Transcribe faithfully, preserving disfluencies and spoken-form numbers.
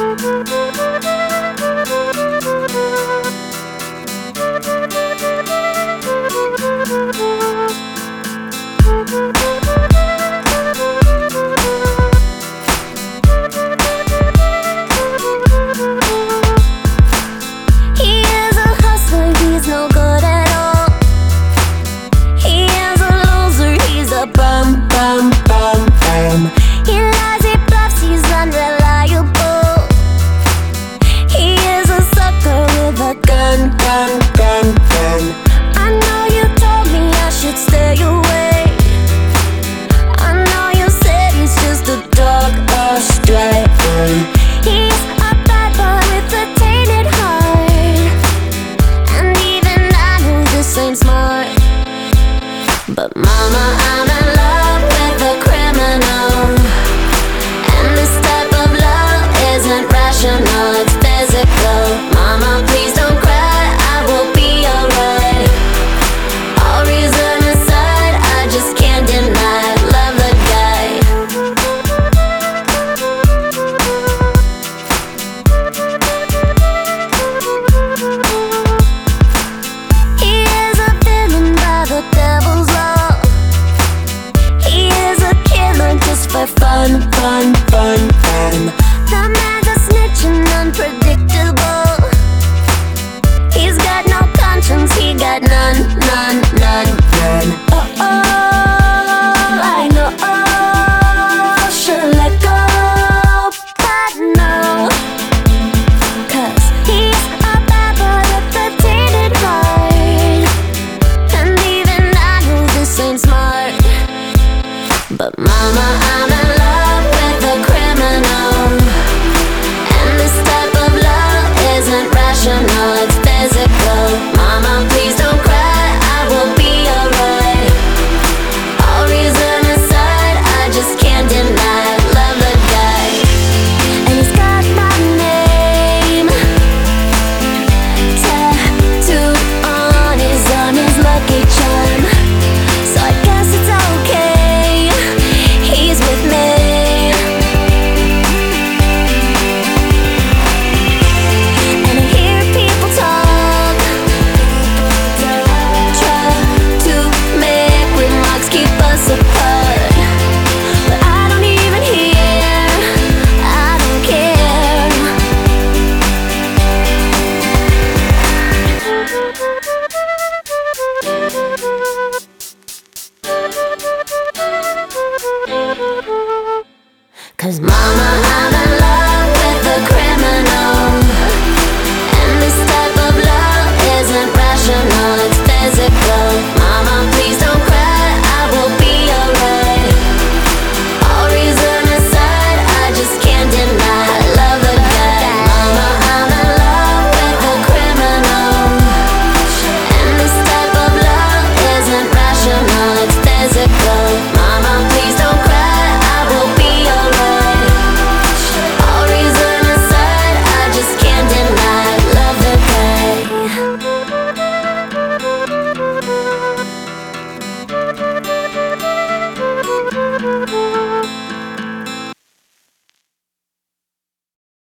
But mama, I'm in love with a criminal, and this type of love isn't rational, it's physical. Mama, please don't cry, I will be alright. All reason aside, I just can't deny, love the guy. He is a villain by the devil's law. For fun, fun, fun, fun. The man's a snitch and unpredictable. He's got no conscience, he got none, none, none, none. Oh, oh, I know, oh, should let go, but no. Cause he's a bad boy with a tainted heart, and even I know this ain't smart. But mama,